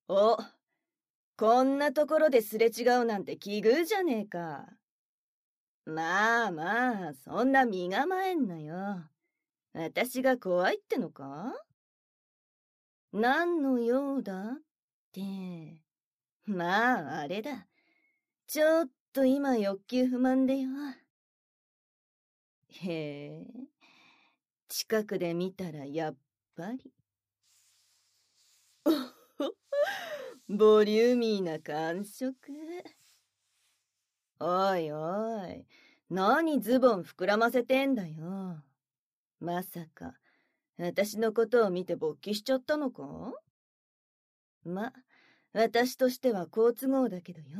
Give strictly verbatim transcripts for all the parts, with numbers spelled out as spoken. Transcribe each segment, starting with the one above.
お、こんなところですれ違うなんて奇遇じゃねえか。まあまあ、そんな身構えんなよ。私が怖いってのか？何の用だって。まあ、あれだ。ちょっと今欲求不満でよ。へえ、近くで見たらやっぱり。ボリューミーな感触。おいおい、何ズボン膨らませてんだよ。まさか、私のことを見て勃起しちゃったのか？ま、私としては好都合だけどよ。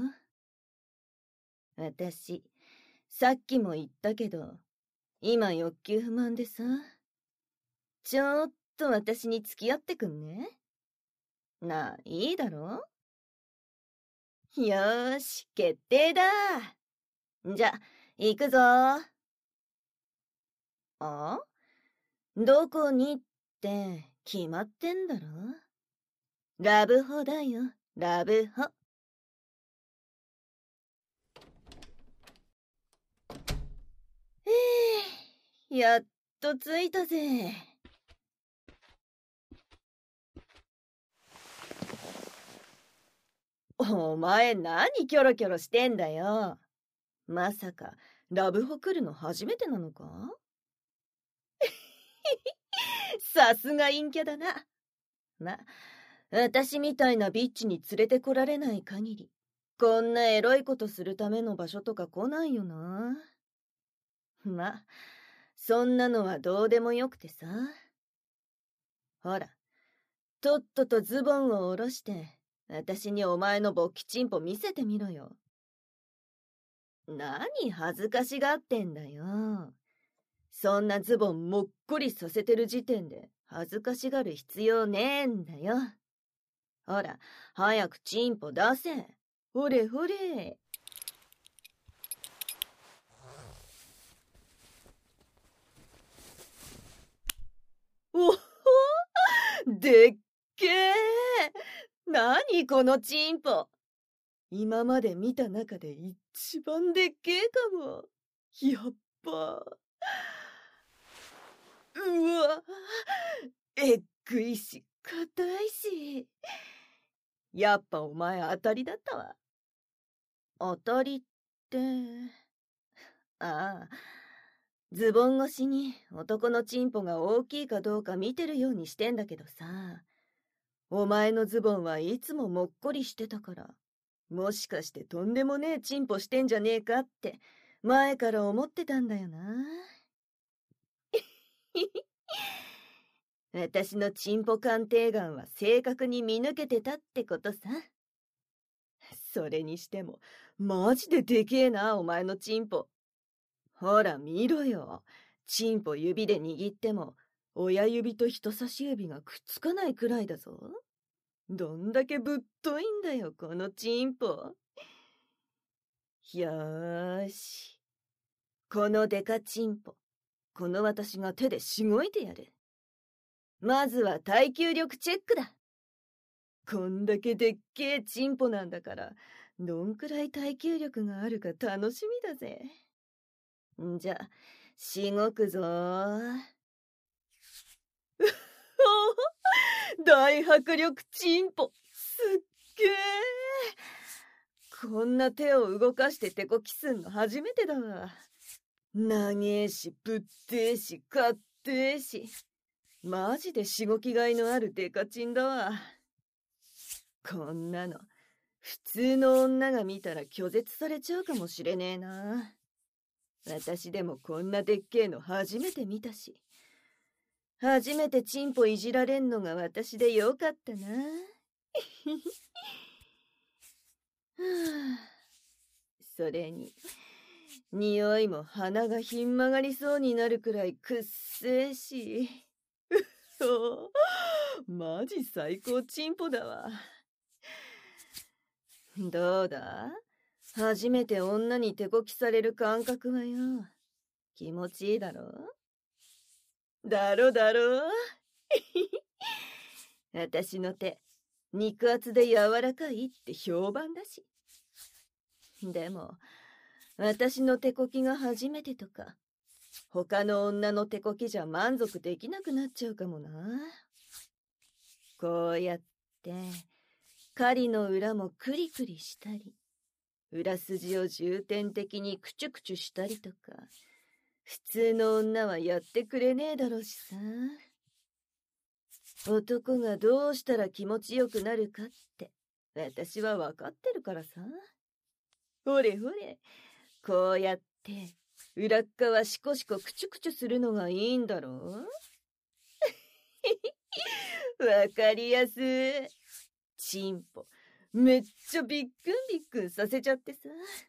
私、さっきも言ったけど、今欲求不満でさ。ちょっと私に付き合ってくんね？なあ、いいだろ？よーし、決定だ。じゃ、行くぞ。あ？どこにって決まってんだろ？ラブホだよ、ラブホ。ええ、やっと着いたぜ。お前何キョロキョロしてんだよ。まさか、ラブホ来るの初めてなのか？さすが陰キャだな。ま、私みたいなビッチに連れてこられない限り、こんなエロいことするための場所とか来ないよな。ま、そんなのはどうでもよくてさ。ほら、とっととズボンを下ろして、私にお前の勃起チンポ見せてみろよ。何恥ずかしがってんだよ。そんなズボンもっこりさせてる時点で恥ずかしがる必要ねえんだよ。ほら、早くチンポ出せ。ほれほれ。おほでっけえ。何このチンポ。今まで見た中で一番でっけえかも。やっぱ。うわ、えっぐいし、硬いし。やっぱお前当たりだったわ。当たりって、ああ、ズボン越しに男のチンポが大きいかどうか見てるようにしてんだけどさ、お前のズボンはいつももっこりしてたから、もしかしてとんでもねえチンポしてんじゃねえかって前から思ってたんだよな。私のチンポ鑑定眼は正確に見抜けてたってことさ。それにしても、マジででけえな、お前のチンポ。ほら見ろよ。チンポ指で握っても、親指と人差し指がくっつかないくらいだぞ。どんだけぶっといんだよ、このチンポ。よーし。このデカチンポ、この私が手でしごいてやる。まずは耐久力チェックだ。こんだけでっけえチンポなんだから、どんくらい耐久力があるか楽しみだぜ。んじゃ、しごくぞー。大迫力チンポ、すっげえ。こんな手を動かして手こきすんの初めてだわ。長えし、ぶってえし、かってえし。マジでしごきがいのあるデカチンだわ。こんなの、普通の女が見たら拒絶されちゃうかもしれねえな。私でもこんなでっけえの初めて見たし。初めてチンポいじられんのが私でよかったな。それに、匂いも鼻がひん曲がりそうになるくらいくっせえし。マジ最高チンポだわ。どうだ？初めて女に手こきされる感覚はよ。気持ちいいだろ？だろだろ？私の手、 肉厚で柔らかいって評判だし。でも、私の手こきが初めてとか、他の女の手こきじゃ満足できなくなっちゃうかもな。こうやって、狩りの裏もクリクリしたり、裏筋を重点的にクチュクチュしたりとか、普通の女はやってくれねえだろうしさ。男がどうしたら気持ちよくなるかって、私は分かってるからさ。ほれほれ、こうやって、裏っ側シコシコクチュクチュするのがいいんだろう。わかりやすい。チンポ、めっちゃびっくんびっくんさせちゃってさ。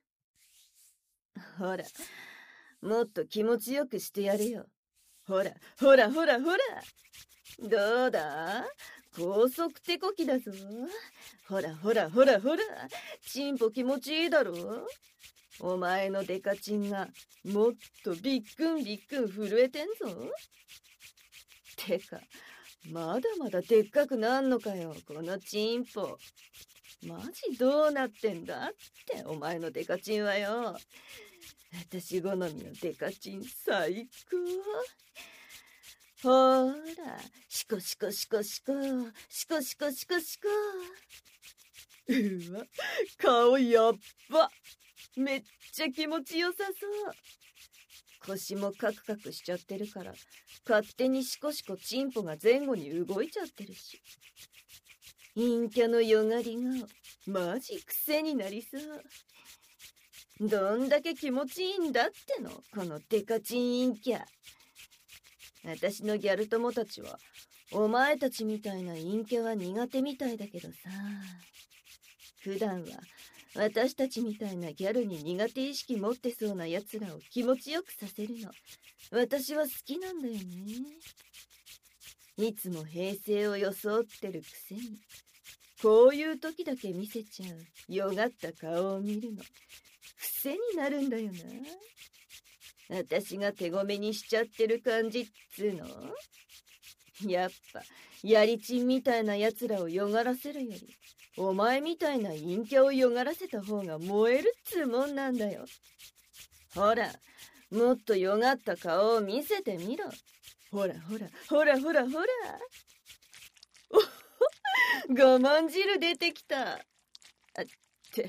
ほら、もっと気持ちよくしてやれよ。ほら、ほらほらほら。どうだ？高速手こきだぞ。ほらほらほらほら。チンポ気持ちいいだろ？お前のデカチンがもっとびっくんびっくん震えてんぞ。てか、まだまだでっかくなんのかよ、このチンポ。マジどうなってんだってお前のデカチンはよ。私好みのデカチン最高。ほーら、シコシコシコシコ、シコシコシコシコ。うわ、顔やっば。めっちゃ気持ちよさそう。腰もカクカクしちゃってるから、勝手にシコシコチンポが前後に動いちゃってるし。陰キャのよがり顔、マジ癖になりそう。どんだけ気持ちいいんだっての、このデカチン陰キャ。私のギャル友たちは、お前たちみたいな陰キャは苦手みたいだけどさ。普段は、私たちみたいなギャルに苦手意識持ってそうな奴らを気持ちよくさせるの。私は好きなんだよね。いつも平静を装ってるくせに、こういう時だけ見せちゃう、よがった顔を見るの。癖になるんだよな。私が手ごめにしちゃってる感じっつうの？やっぱ、やりちんみたいな奴らをよがらせるより、お前みたいな陰キャをよがらせた方が燃えるっつうもんなんだよ。ほら、もっとよがった顔を見せてみろ。ほらほら、ほらほらほら。お我慢汁出てきた。あって、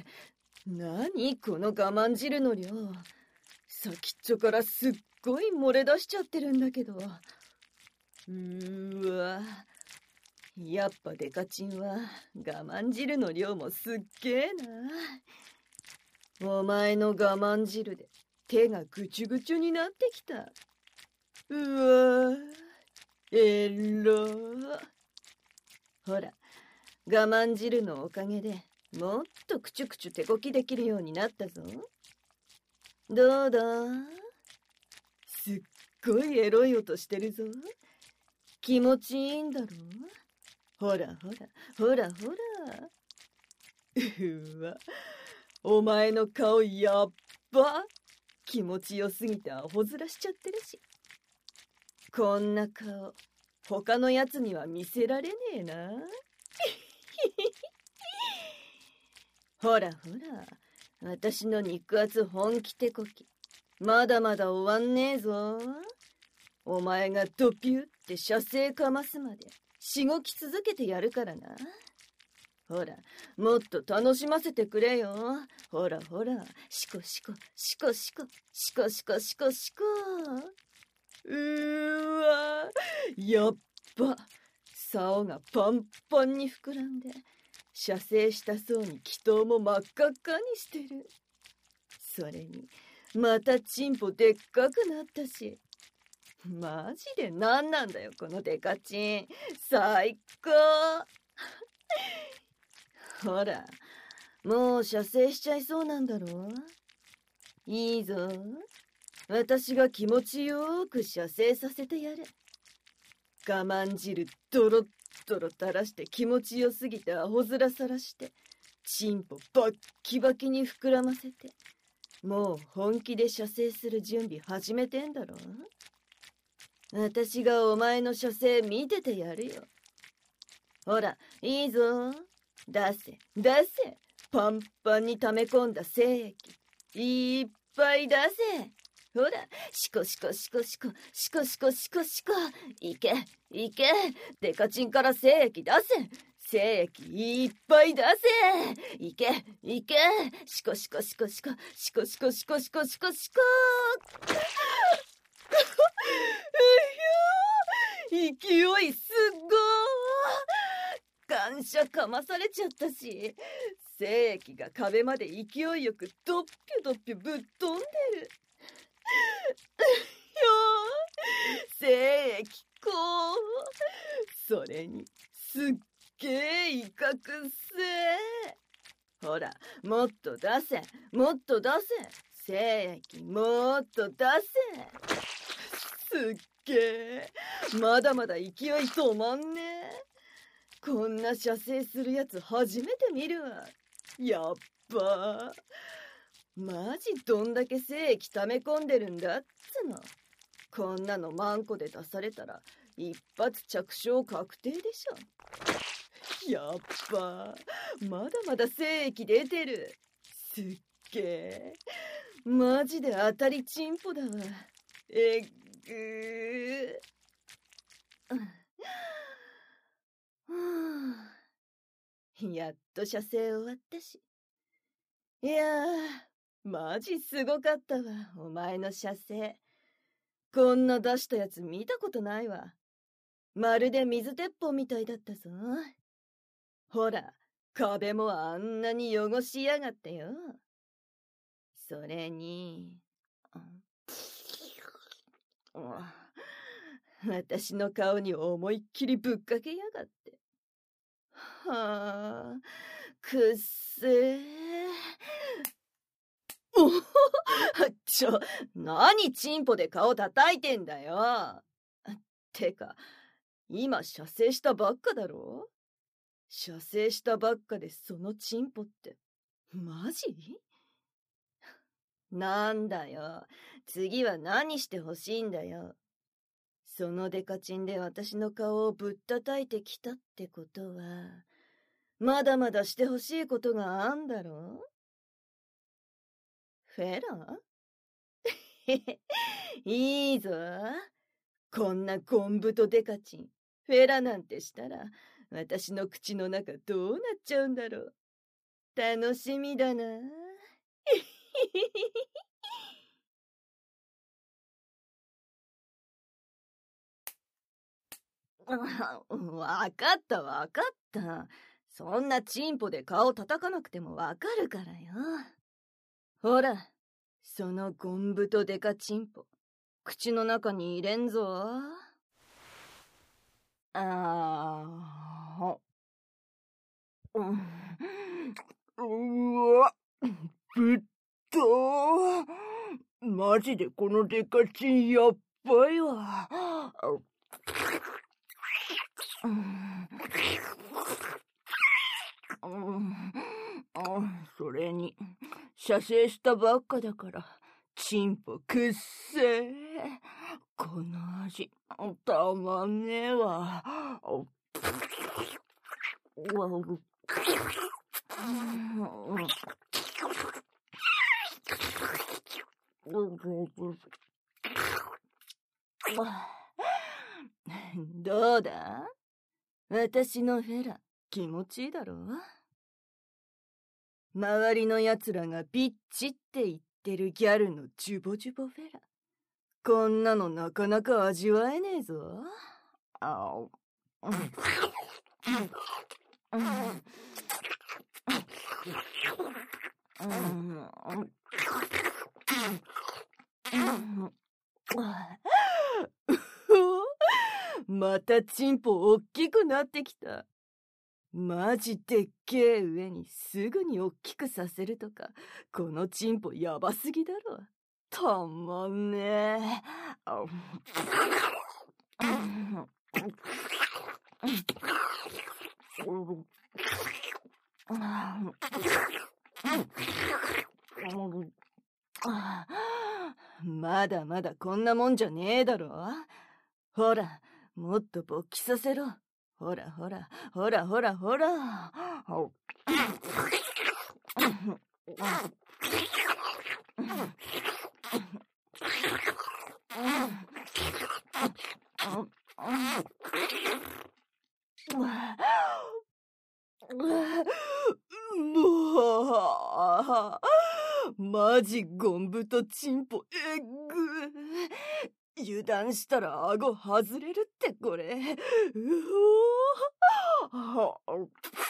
何この我慢汁の量。先っちょからすっごい漏れ出しちゃってるんだけど。うーわ。やっぱデカチンは我慢汁の量もすっげえな。お前の我慢汁で手がぐちゅぐちゅになってきた。うわえろー。ほら、我慢汁のおかげでもっとくちゅくちゅ手こきできるようになったぞ。どうだ？すっごいエロい音してるぞ。気持ちいいんだろ？ほらほら、ほらほら。うわ、お前の顔やっば。気持ちよすぎてアホ面しちゃってるし。こんな顔、他のやつには見せられねえな。ほらほら、私の肉厚本気手こき。まだまだ終わんねえぞ。お前がドピューって射精かますまでしごき続けてやるからな。ほら、もっと楽しませてくれよ。ほらほら、シコシコ、シコシコ、シコシコシコシコ。うーわ、やっば。竿がパンパンに膨らんで、射精したそうに気筒も真っ赤っかにしてる。それに、またチンポでっかくなったし。マジで何なんだよ、このデカチン。最高。ほら、もう射精しちゃいそうなんだろ？いいぞ。私が気持ちよく射精させてやる。我慢汁ドロッドロ垂らして気持ちよすぎてアホ面さらして、チンポバッキバキに膨らませて、もう本気で射精する準備始めてんだろ？私がお前の射精見ててやるよ。 ほら、いいぞ。出せ、出せ。パンパンに溜め込んだ精液。いっぱい出せ。ほら、シコシコシコシコ、シコシコシコシコ。いけ、いけ。デカチンから精液出せ。精液いっぱい出せ。いけ、いけ。シコシコシコシコ、シコシコシコシコシコシコ。うひょー、勢いすっごー。感謝かまされちゃったし、精液が壁まで勢いよくドッピュドッピュぶっ飛んでる。うひょー、精液こう。それに、すっげー威嚇せー。ほら、もっと出せ、もっと出せ。精液もっと出せ。すっげー、まだまだ勢い止まんねえ。こんな射精するやつ初めて見るわ。やっばー。マジどんだけ精液溜め込んでるんだっつの。こんなのマンコで出されたら一発着床確定でしょ。やっばー。まだまだ精液出てる。すっげー。マジで当たりチンポだわ。えっぐー。やっと射精終わったし。いやー、マジすごかったわ、お前の射精。こんな出したやつ見たことないわ。まるで水鉄砲みたいだったぞ。ほら、壁もあんなに汚しやがってよ。それに、私の顔に思いっきりぶっかけやがって。はあ、くっせー。おほほ、ちょ、何チンポで顔叩いてんだよ。てか、今射精したばっかだろ？射精したばっかでそのチンポって、マジ？なんだよ。次は何してほしいんだよ。そのデカチンで私の顔をぶったたいてきたってことは、まだまだしてほしいことがあんだろ？フェラ？へへ、いいぞ。こんなゴンブとデカチン、フェラなんてしたら、私の口の中どうなっちゃうんだろう。楽しみだな。わかったわかった。そんなチンポで顔叩かなくてもわかるからよ。ほら、そのゴンブとデカチンポ、口の中に入れんぞ。あー、うん、うわ、ぶっとー。マジでこのデカチンやっばいわ。それに、射精したばっかだから、チンポくっせー。この味、たまんねえわ。どうだ？私のフェラ、気持ちいいだろ？周りの奴らがビッチって言ってるギャルのジュボジュボフェラ。こんなのなかなか味わえねえぞ。あお。またチンポおっきくなってきた。マジでっけえ上にすぐにおっきくさせるとか、このチンポやばすぎだろ。たまんねえ。まだまだこんなもんじゃねえだろ。ほら、もっと勃起させろ。 ほらほら、ほらほらほら。もう、マジゴンブとチンポえっぐ。油断したら顎外れるってこれ。うほー。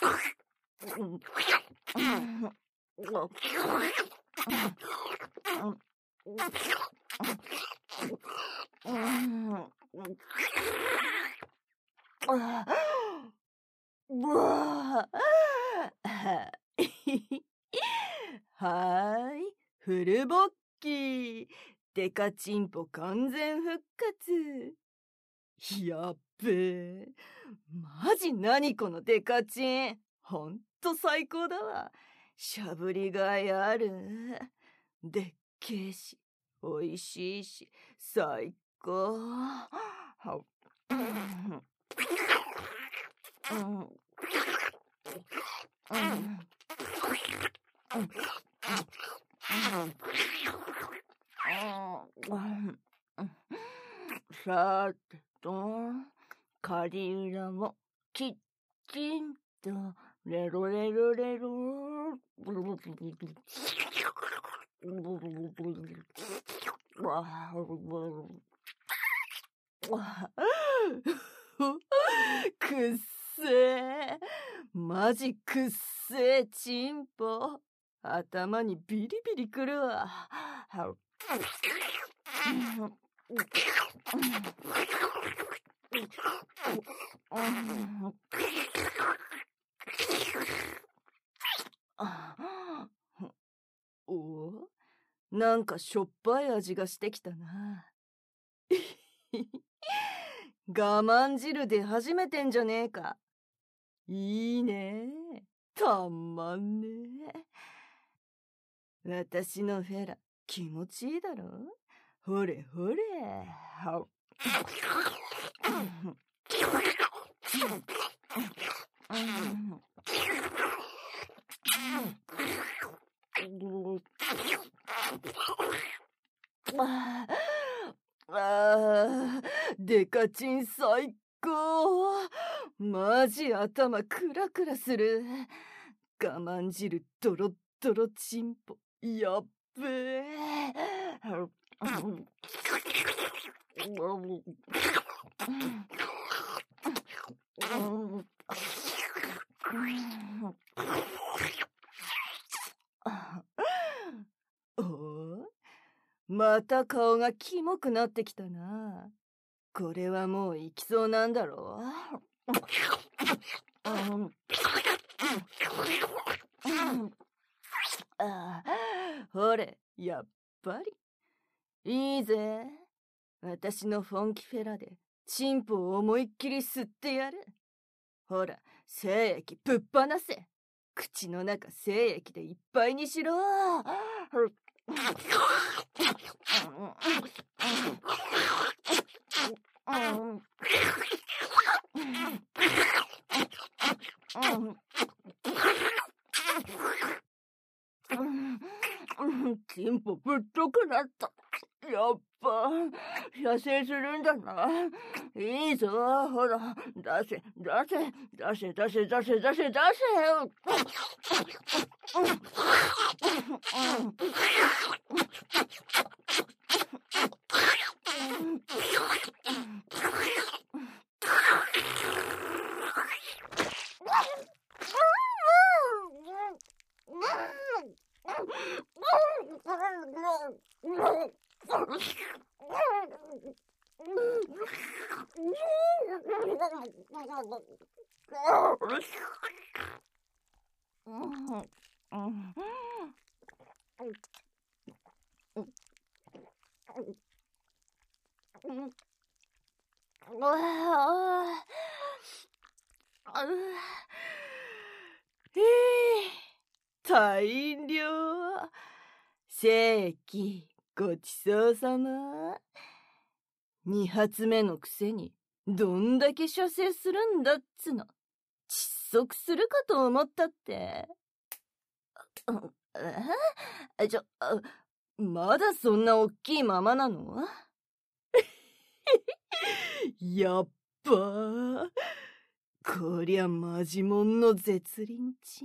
はーい、フルボッキー。デカチンポ完全復活。やっべえ。マジ何このデカチン。ほんと最高だわ。しゃぶりがいある。でっけえし、おいしいし、最高。さてと、狩裏もきっちんとレロレロレロ。くっせえ。マジくっせえチンポ。頭にビリビリくるわ。お？なんかしょっぱい味がしてきたな。我慢汁出始めてんじゃねえか。いいね。たんまんねえ。私のフェラ気持ちいいだろ。ほれほれ。ああ、デカチン最高。マジ頭クラクラする。我慢汁ドロッドロチンポ。やっべえ。おお、また顔がキモくなってきたな。これはもう行きそうなんだろう。ああ、ほれ、やっぱり。いいぜ。私のフォンキフェラで、チンポを思いっきり吸ってやる。ほら、精液ぶっ放せ。口の中精液でいっぱいにしろ。チンポぶっとくなった。やっぱ、痩せするんだな。いいぞ、ほら、出せ、出せ、出せ、出せ、出せ、出せ、出せ。大量。精液ごちそうさま。二発目のくせにどんだけ射精するんだっつの。窒息するかと思ったって。えちょ、まだそんなおっきいままなの？やっばー。こりゃマジモンの絶倫ち。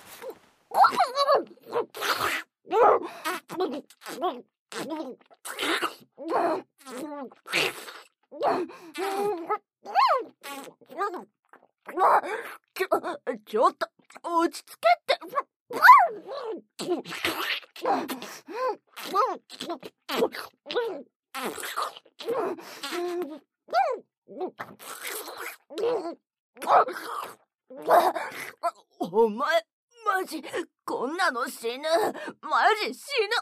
ちょ、ちょっと、落ち着けって。お前、マジ、こんなの死ぬ。マジ死ぬ。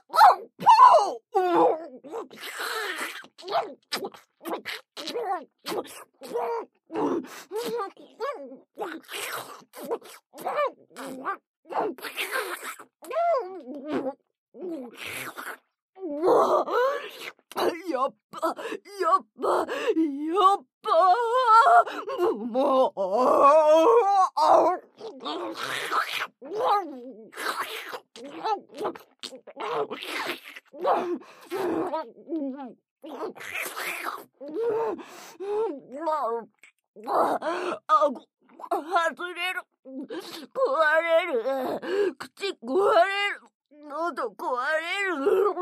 やっば、やっば、やっばもう、あご、外れる。壊れる。口壊れる。喉壊れる。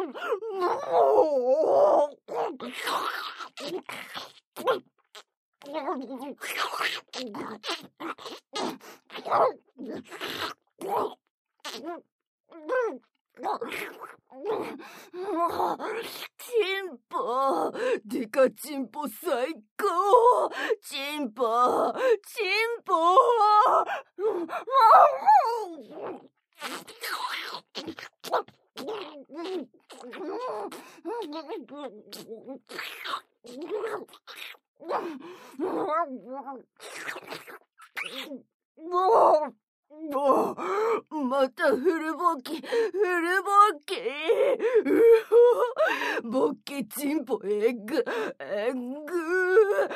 チンポ、デカチンポ最高。チンポ、チンポ。もう、またフルボケ、フルボケ。ボケチンポエッグ、エッグ。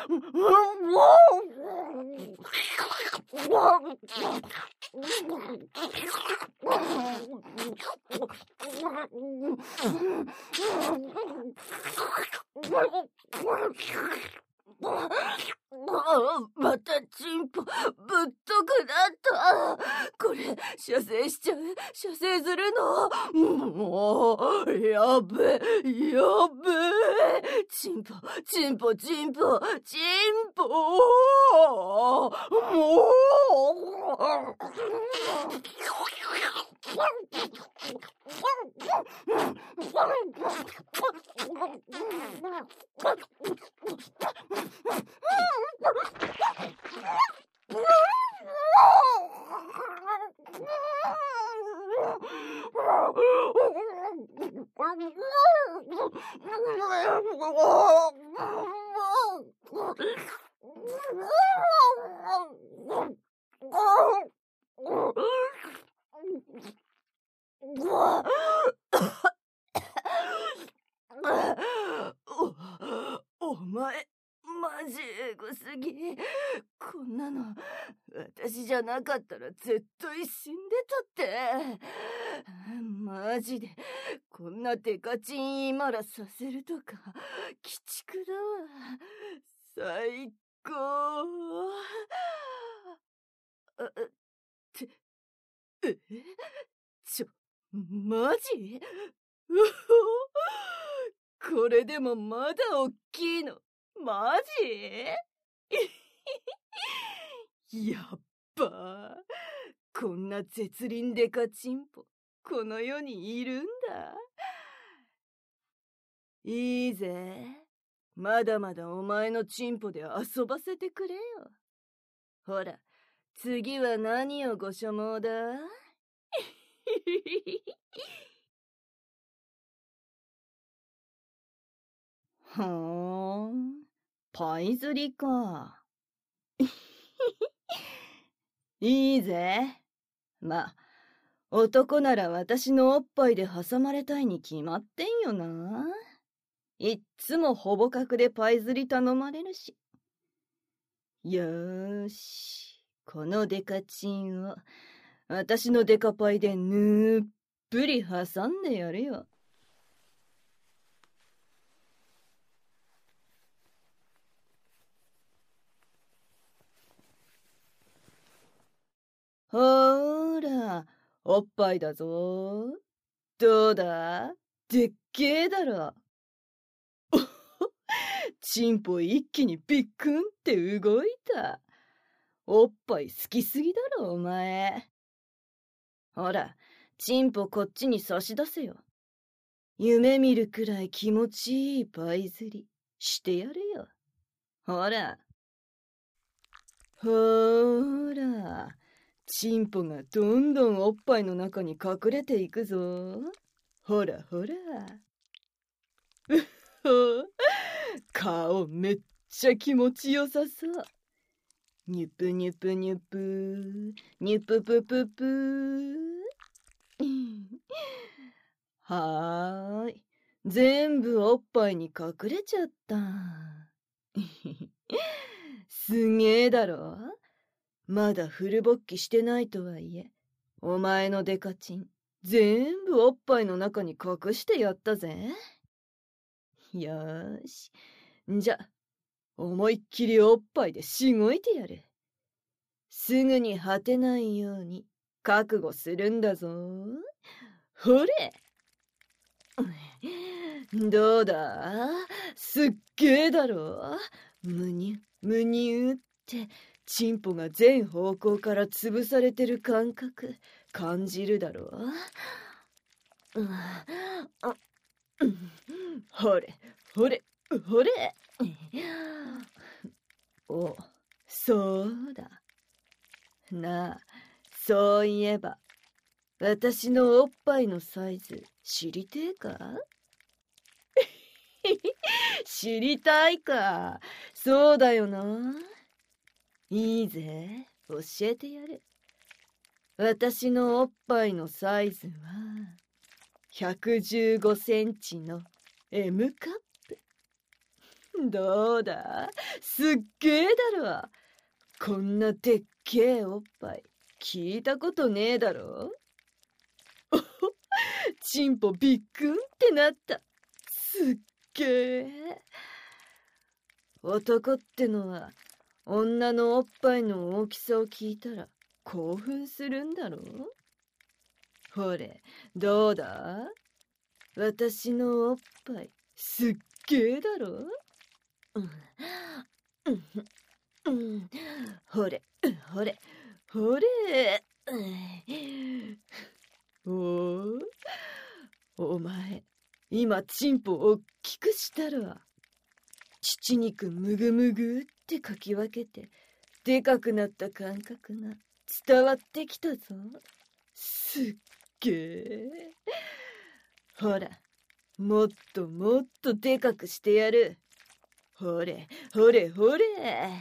またチンポぶっとくなった。これ射精しちゃう。射精するの。もうやべやべ。チンポチンポチンポチンポ。もうお前マジエゴすぎ。こんなの私じゃなかったら絶対死んでたって。マジでこんなデカチンイマラさせるとか鬼畜だわ。最高。あってえちょマジ？うほ、これでもまだおっきいの。マジ？やっばー。こんな絶倫デカチンポこの世にいるんだ。いいぜ。まだまだお前のチンポで遊ばせてくれよ。ほら、次は何をご所望だ？ほーん、パイ釣りか。いいぜ。ま、男なら私のおっぱいで挟まれたいに決まってんよな。いっつもほぼ角でパイ釣り頼まれるし。 よーし、このデカチンを、私のデカパイでぬっぷり挟んでやるよ。ほーら、おっぱいだぞ。どうだ？でっけえだろ。チンポ一気にビックンって動いた。おっぱい好きすぎだろ、お前。ほら、チンポこっちに差し出せよ。夢見るくらい気持ちいいパイ釣りしてやるよ。ほら。ほーら。チンポがどんどんおっぱいの中に隠れていくぞ。ほらほら。うっほ。顔めっちゃ気持ちよさそう。ニュプニュプニュプニュププププはーい。全部おっぱいに隠れちゃった。すげえだろ？まだフル勃起してないとはいえ、お前のデカチン、全部おっぱいの中に隠してやったぜ。よーし。じゃ、思いっきりおっぱいでしごいてやる。すぐに果てないように覚悟するんだぞ。ほれ！どうだ？すっげえだろ？むにゅ、むにゅって、チンポが全方向から潰されてる感覚、感じるだろ？うん、ほれ、ほれ、ほれ。お、そうだ。なあ、そういえば、私のおっぱいのサイズ知りてえか？知りたいか。そうだよな。いいぜ、教えてやる。私のおっぱいのサイズは、ひゃくじゅうごセンチの エム カップ。どうだ？すっげえだろ。こんなでっけえおっぱい、聞いたことねえだろ。おほ、チンポびっくんってなった。すっげえ。男ってのは、女のおっぱいの大きさを聞いたら興奮するんだろう？ほれ、どうだ？私のおっぱい、すっげえだろ？うん、うん、うん、ほれ、ほれ、ほれ。おお、お前、今チンポおっきくしたろ。乳肉むぐむぐってかき分けて、でかくなった感覚が伝わってきたぞ。すっげえ。ほら、もっともっとでかくしてやる。ほれ、ほれ、ほれ。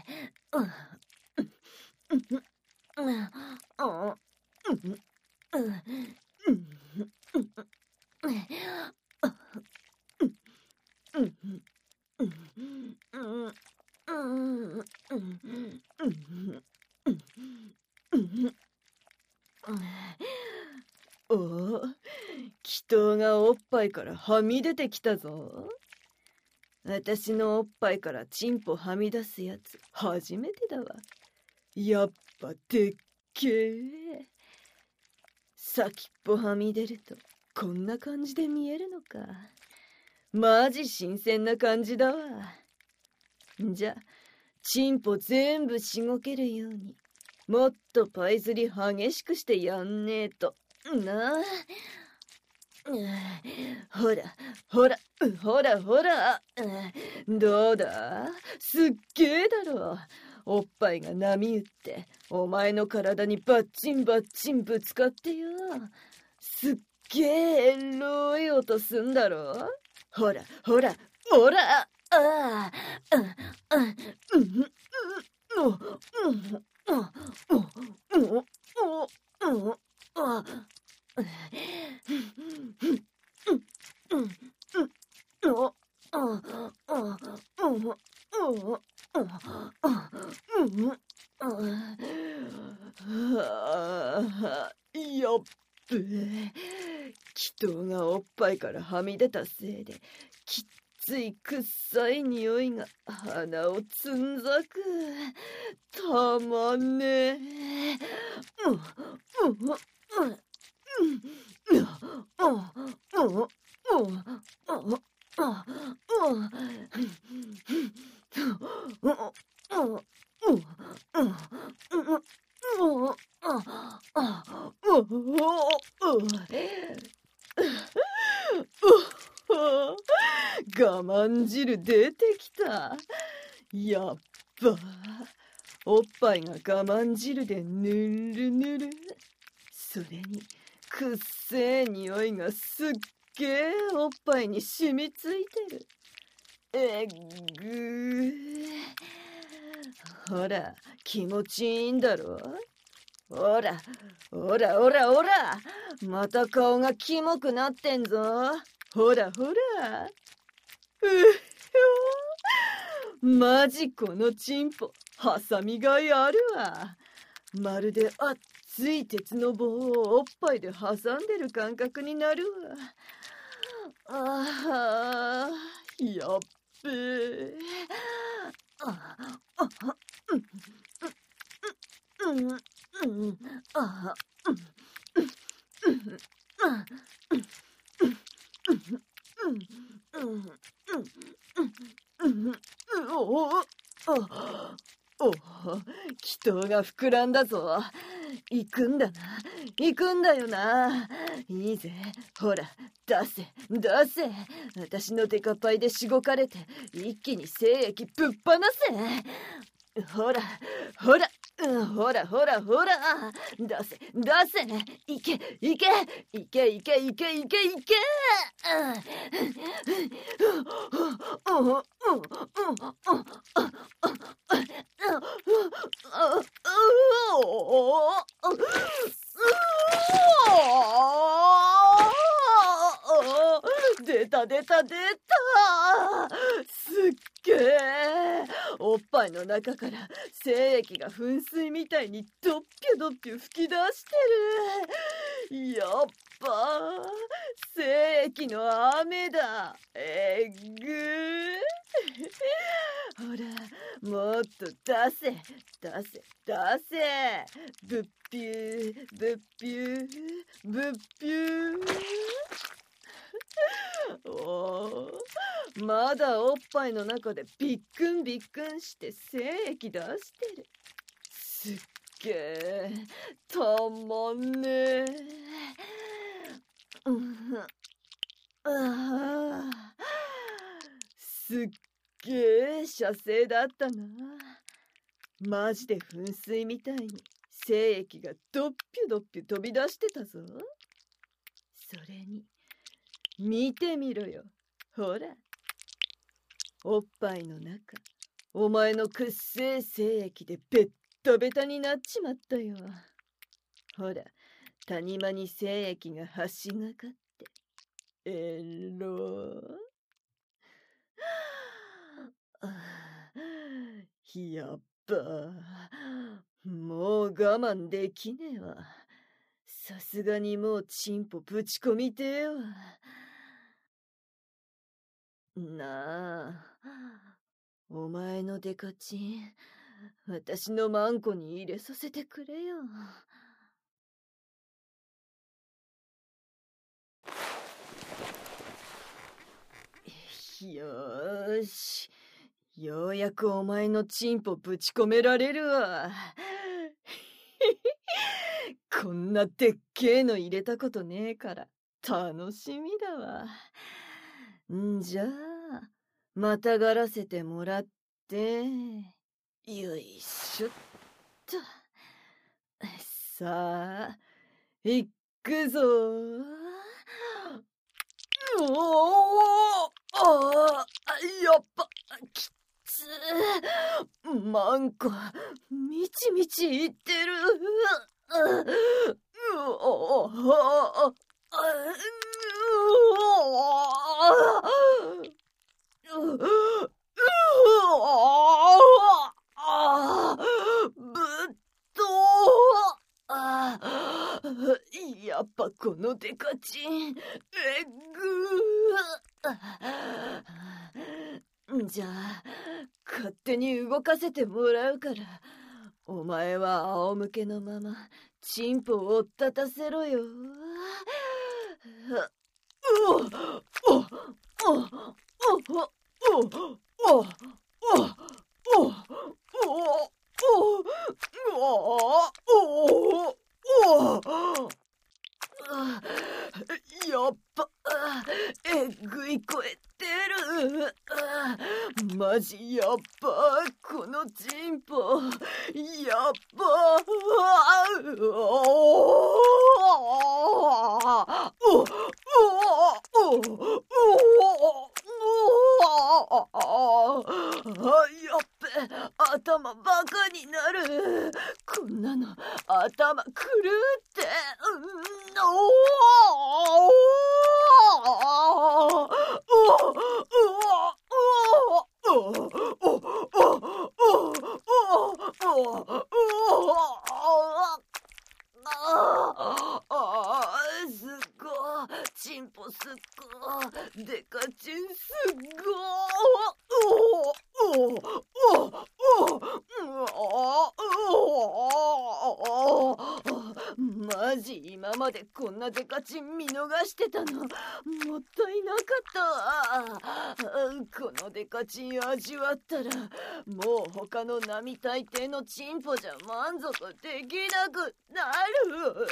おお、祈祷がおっぱいからはみ出てきたぞ。私のおっぱいからチンポはみ出すやつ初めてだわ。やっぱでっけえ。先っぽはみ出るとこんな感じで見えるのか。マジ新鮮な感じだわ。じゃ、チンポ全部しごけるようにもっとパイ釣り激しくしてやんねえとなあ。ほら、ほら、ほら、ほら。どうだ？すっげえだろ。おっぱいが波打って、お前の体にバッチンバッチンぶつかってよ。すっげえエロい音すんだろ。ほら、ほら、ほら。ああ、うん、うん、うん、うん、うん、うん、うん、うん、うん、あ、 やっべえ、祈祷がおっぱいからはみ出たせいできっついくっさい匂いが鼻をつんざく。たまんねえ。我慢汁出てきた。やっば、おっぱいが我慢汁でぬるぬる。それにくっせえ匂いがすっげえおっぱいに染みついてる。えっぐー。ほら、気持ちいいんだろ。ほら、ほらほらほら、また顔がキモくなってんぞ。ほらほら。うっひょ、マジこのチンポ、ハサミがいあるわ。まるで熱い鉄の棒をおっぱいで挟んでる感覚になるわ。ああ、やっべえ。ああ、うん、うん、うん、うん、ああ、うん、うん、うん、うん、うん、うん、うん、うん、おお、お、祈祷が膨らんだぞ。行くんだな、行くんだよな。いいぜ、ほら、出せ、出せ。私のデカパイでしごかれて、一気に精液ぶっ放せ。ほら、ほら、うん、ほらほらほら、出せ、出せ。いけ、いけ、いけ、いけ、いけ、いけ、いけ。出た出た出た。すっげえ。おっぱいの中から精液が噴水みたいにドッピュドッピュ吹き出してる。やっぱ精液の雨だ。えっぐー。ほら、もっと出せ、出せ、出せ。ぶっぴゅー、ぶっぴゅー、ぶっぴゅー。おー、まだおっぱいの中でびっくんびっくんして精液出してる。すっげえ、たまんねえ。うん、ああ、すっげえ射精だったな。マジで噴水みたいに精液がドッピュドッピュ飛び出してたぞ。それに見てみろよ、ほら。おっぱいの中、お前のくっせえ精液でベッタベタになっちまったよ。ほら、谷間に精液が端がかって。えろー。やっば、もう我慢できねえわ。さすがにもうチンポぶち込みてえわ。なあ、お前のデカチン、私のマンコに入れさせてくれよ。よーし、ようやくお前のチンポぶち込められるわ。こんなでっけえの入れたことねえから楽しみだわ。んじゃあ、またがらせてもらって、よいしょっと。さあ、いくぞー。おお、ああ、やっぱ、きつー。マンコ、みちみちいってる。うおお、 やっぱこのデカチン、えぐー。じゃあ、勝手に動かせてもらうから、お前は仰向けのまま、チンポを追っ立たせろよ。おおおおおおおやっぱ、えぐい声出る。マジやっぱ、このチンポ、やっぱ、やっべ、頭バカになる。こんなの頭狂って、うんおすっごチンポすっごデカチンすっごマジ今までこんなデカチン見逃してたのもったいなかったわ。このデカチン味わったらもう他の並大抵のチンポじゃ満足できなくなる。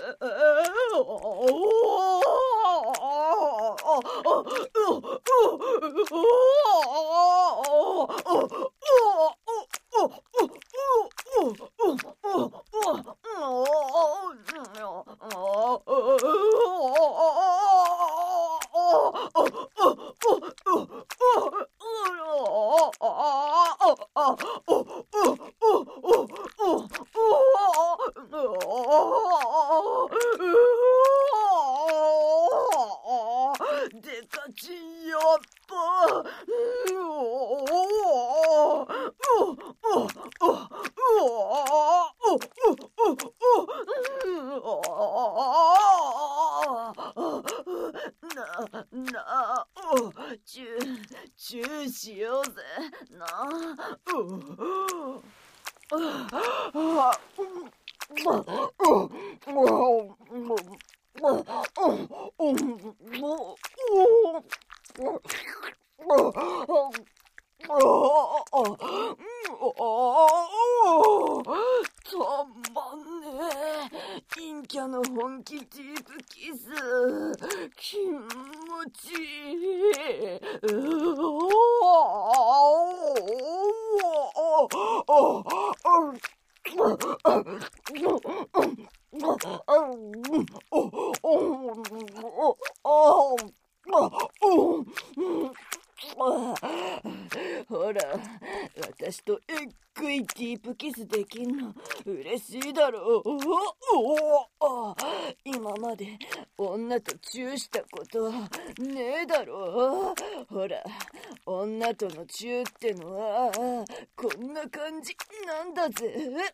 デカチンやっぱな、なおチュー、チューしようぜなたまんねえ。陰キャの本気ディープキス気持ちいい。ほら、私とえっぐいディープキスできんの嬉しいだろう。今まで女とチューしたことねえだろう。ほら、女とのチューってのはこんな感じなんだぜ。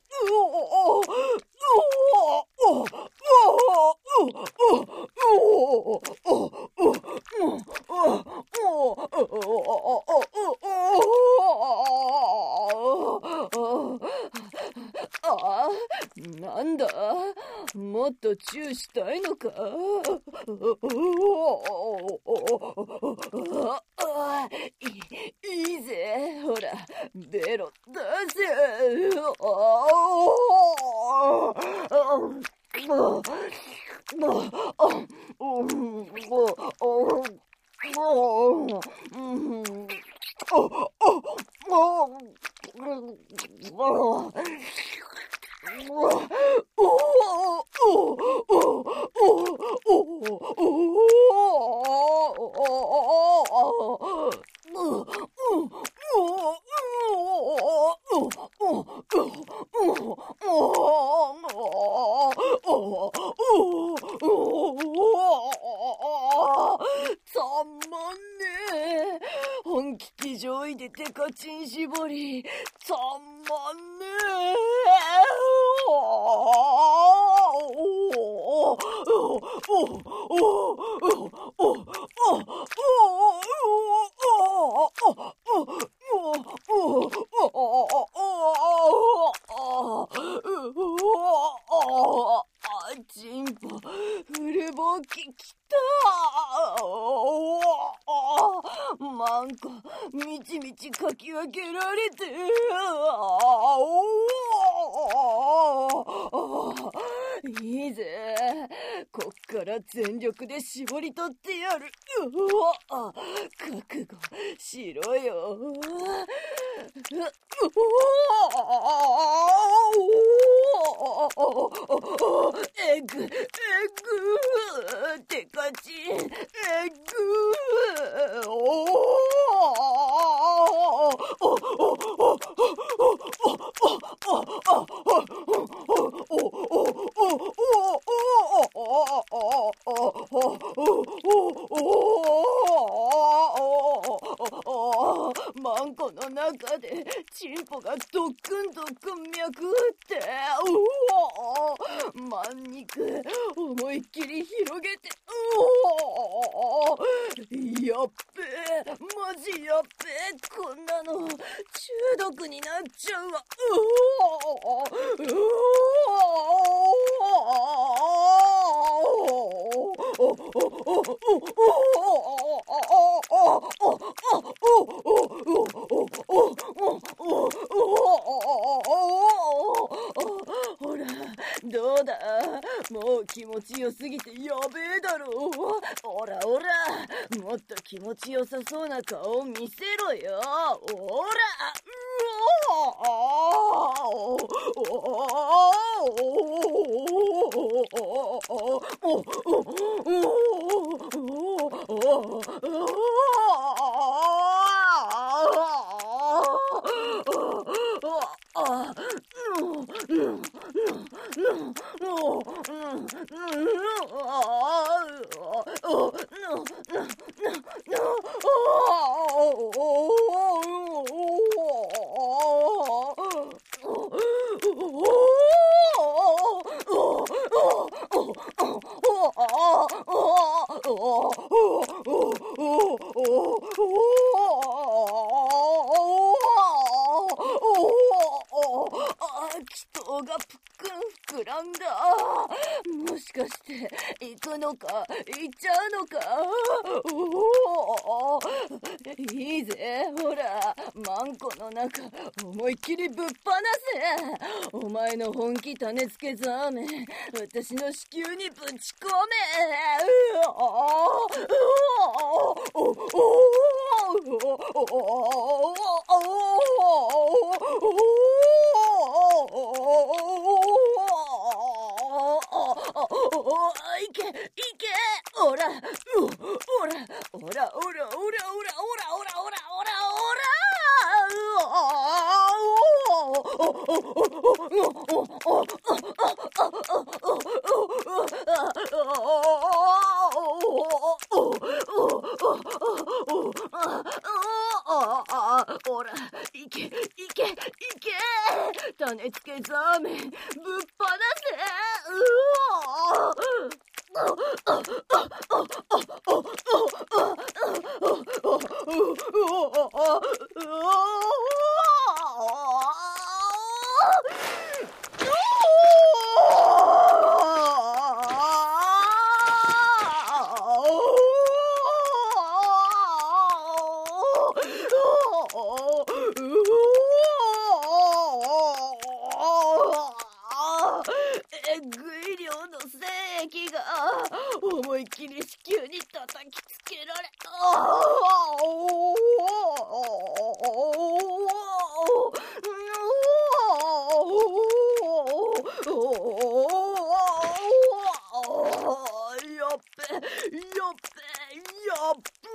あ、なんだ、もっとチューしたいのか。いいいぜ、ほらベロ出せ。たまんねえ。本気気上位でデカチン絞りたまんねえ。 チンポフルボキきた。マンコみちみちかき分けられて、いいぜ、こっから全力で絞り取ってやる。覚悟しろよ。エッグエッグテカチンエッグマンコの中でチンポがドックンドックン脈打って、うおまん肉思いっきり広げて、うおやっべえ、マジやっべえ、こんなの中毒になっちゃうわ。うおうほらどうだ、もう気持ちよすぎてやべえだろ。ほらほら、もっと気持ちよさそうな顔を見せろよ。ほら、気筒がぷっくん膨らんだ。もしかして行くのか、行っちゃうのか。おーいいぜ、ほらマンコの中思いっきりぶっ放せ。お前の本気種付けザーメン私の子宮にぶち込め。うおーうおーうおーうおいけいけ、おらおらおらおらおらおらおらおらおらおらおらおら、いけいけいけ、種付けザーメンぶっ放せ。うえぐい量の精液が思いっきり子宮に叩きつけられ、やっべやっべやっべ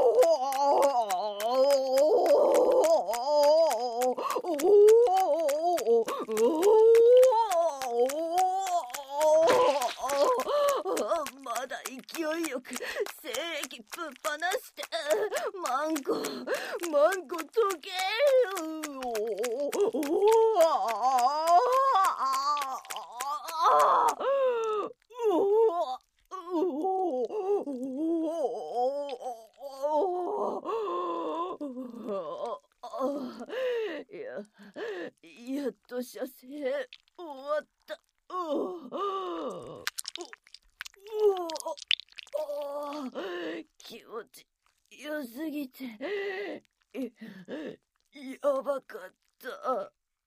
まだ勢いよく精液ぶっ放して、マンコマンコ溶ける。 持ち良すぎて、や、やばかった。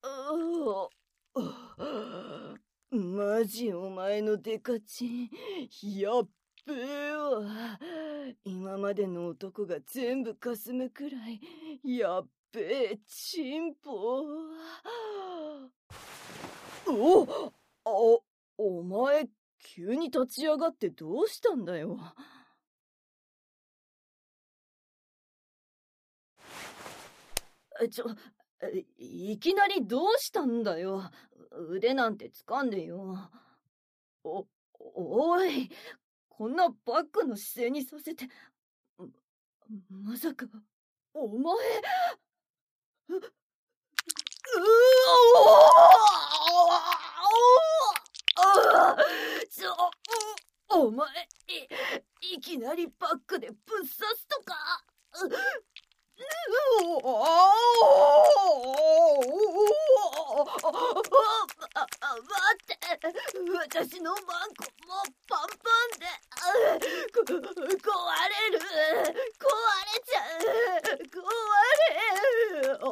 マジお前のデカチン、やっべえわ。今までの男が全部かすむくらい、やっべえチンポ。おあ、お前、急に立ち上がってどうしたんだよ。ちょ、いきなりどうしたんだよ。腕なんて掴んでよ。お、おい、こんなバックの姿勢にさせて、ま、まさか、お前、う、うおちょ、お前、い、いきなりバックでぶっ刺すとか。待って、私のマンコもうパンパンで、こ、壊れる、壊れちゃう、壊れる。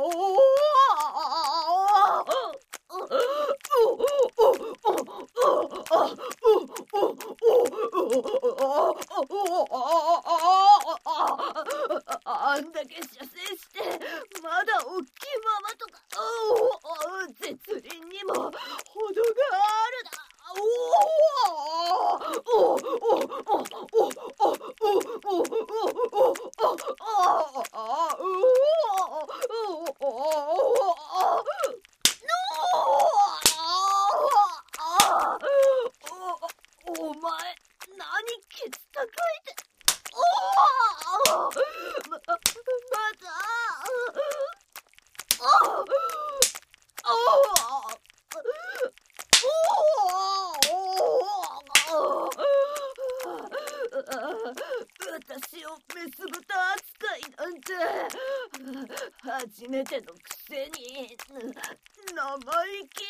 あんだけ射精してまだおっきいままとか、絶倫にも程があるだ。お前、何ケツ高いて。ま、また。私をメス豚扱いなんて初めてのくせに生意気。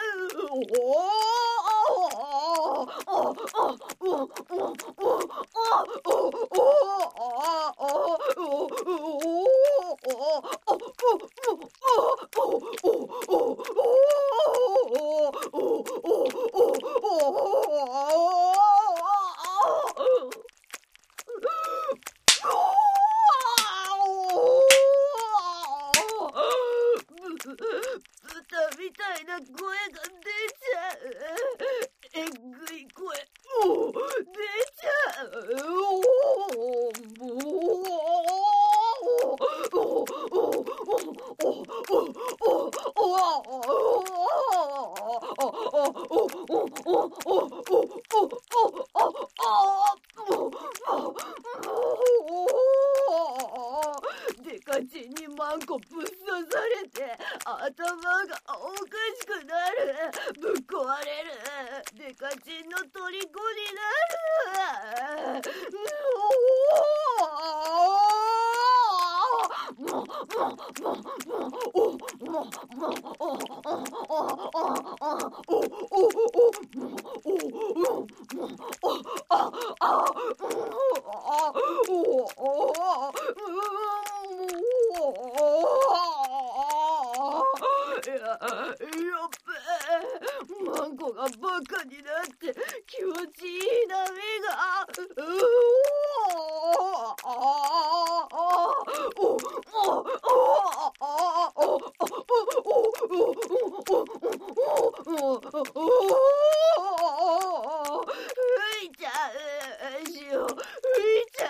豚みたいな声が出ちゃう。えぐい声、お出ちゃう。デカチンにマンコぶっ刺されて頭がおかしくなる。ぶっ壊れる。デカチンの虜になる。や、やっべえ。マンコがバカになって気持ちいい波が。うおあおお吹いちゃう。潮吹いちゃ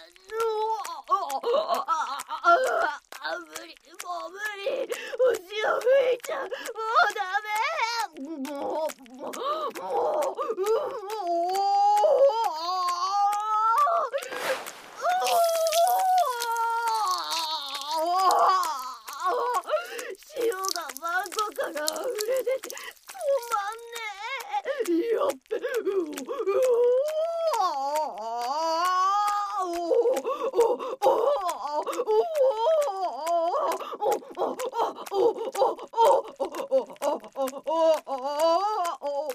う。あ、無理、もう無理。お潮吹いちゃう。もうダメ。もう、もう、もう、もう、潮がマンコから溢れ出て止まんねえ。やっべ、う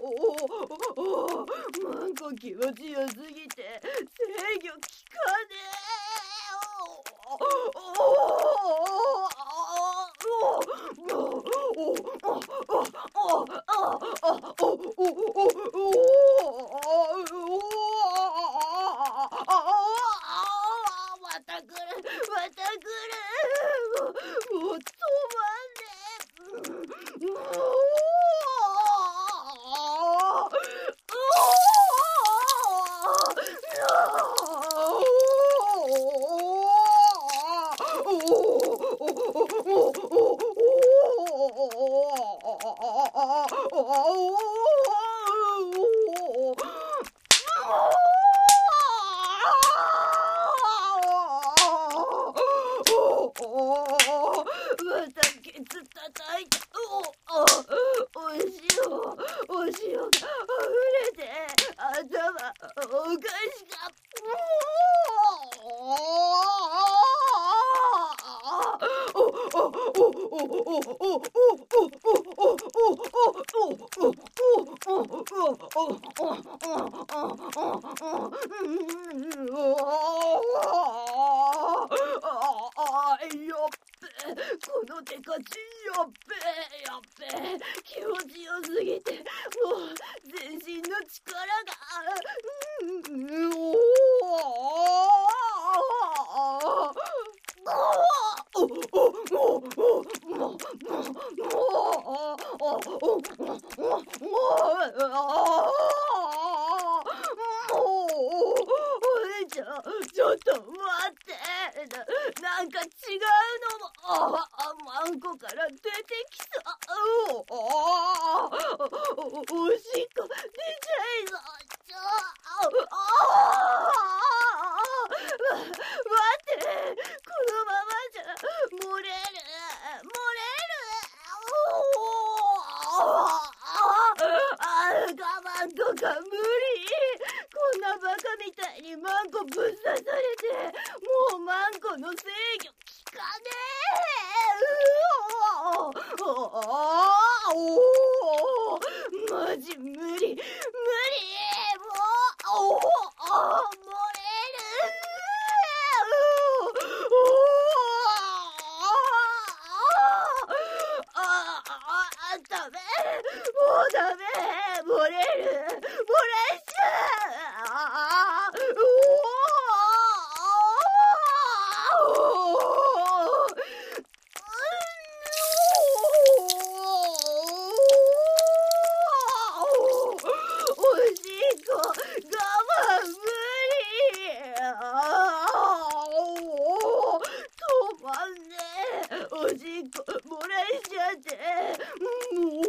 マンコ気持ちよすぎて制御効かねえ。 おかしかったこの手かちやっべえやっべえ気持ちよすぎてもう全身の力がうんおちょちょっと待ってな、なんか違うのもああマンコから出てきたおおおしっこ出ちゃいそうちょあ待ってこのままじゃ漏れる漏れるあ我慢とか無理こんなバカみたいにマンコぶっ刺されてもうマンコの制御効かねえうおおマジ無理無理もうおお漏れるああダメもうダメ漏れる漏れちゃうあおしっこ漏らしちゃってもう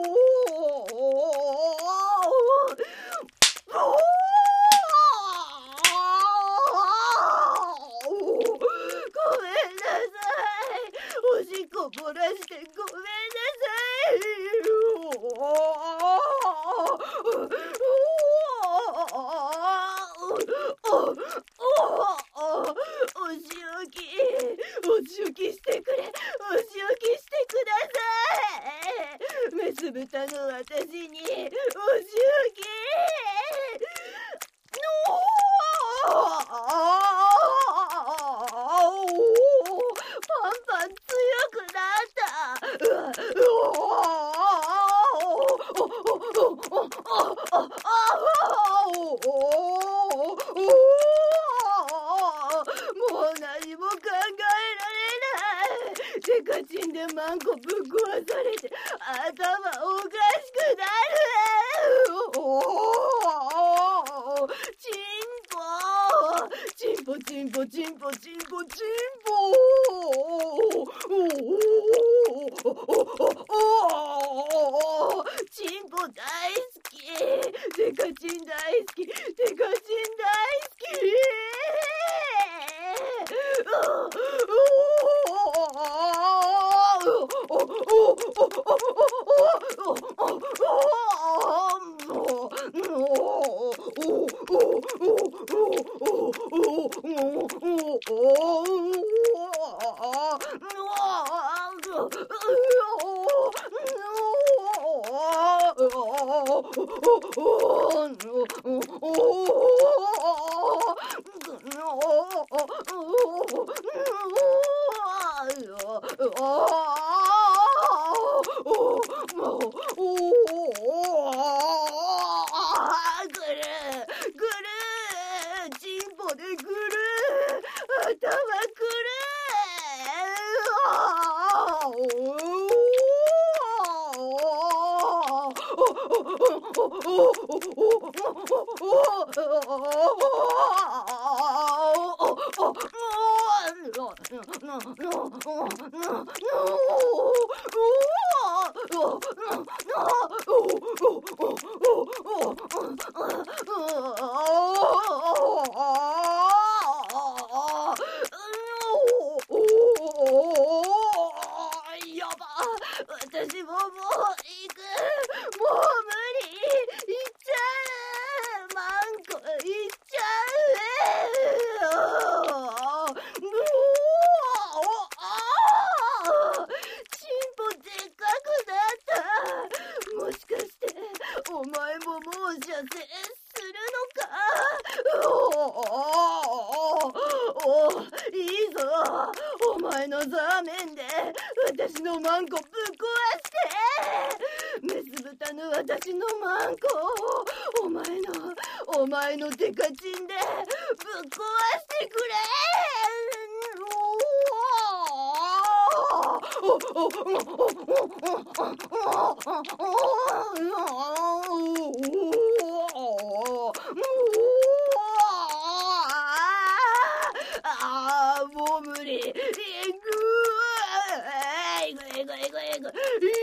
ごめんなさいおしっこ漏らしてごめんなさいお仕置きお仕置きしてくれお仕置きしてくださいメス豚の私にお仕置きパンパン強くなったもう何も考えられないデカチンでマンコぶっ壊されて頭おかしくなるチンポチンポチンポチンポチンポチンポ大好きデカチン大好きデカチン大好き私のマンコぶっ壊して。メス豚の私のマンコをお前のお前のデカチンでぶっ壊してくれ。ああ、もう無理。いく。いくいくいくいく。いく。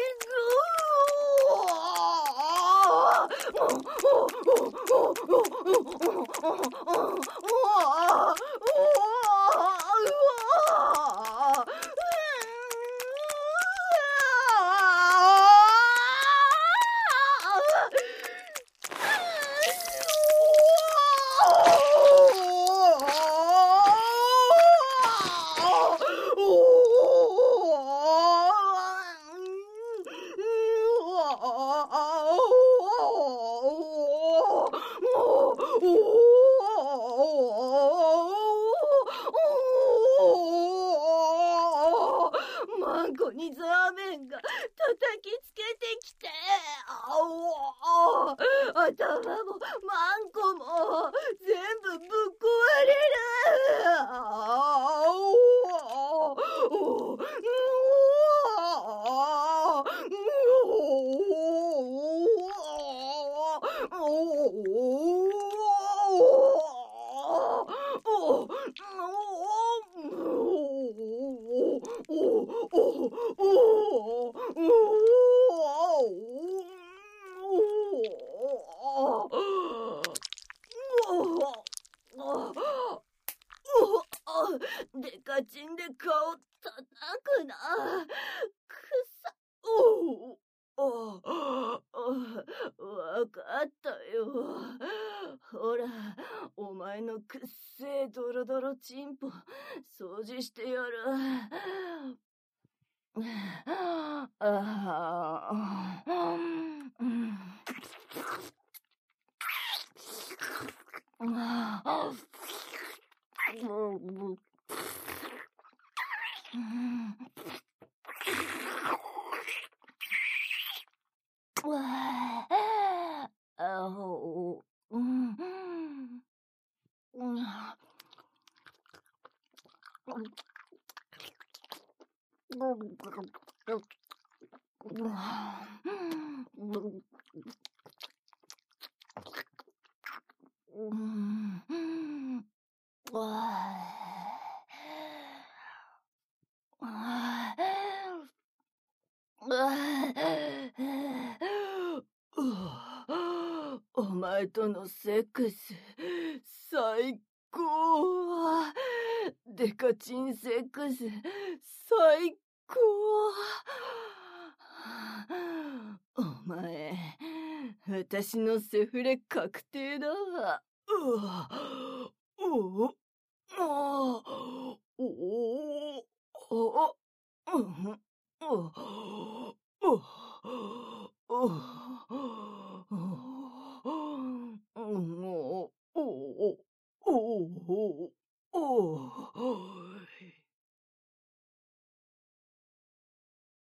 マンコにザーメンが叩きつけてきて、あお頭もマンコも全部ぶっ壊れる。あおデカチンで顔叩くな。くさ。おおわかったよ。ほら、お前のくっせえドロドロチンポ掃除してやる。ああ、うん。ああ。お前とのセックス最高。デカチンセックス最高。お前、私のセフレ確定だわ。うわおおおおおおおお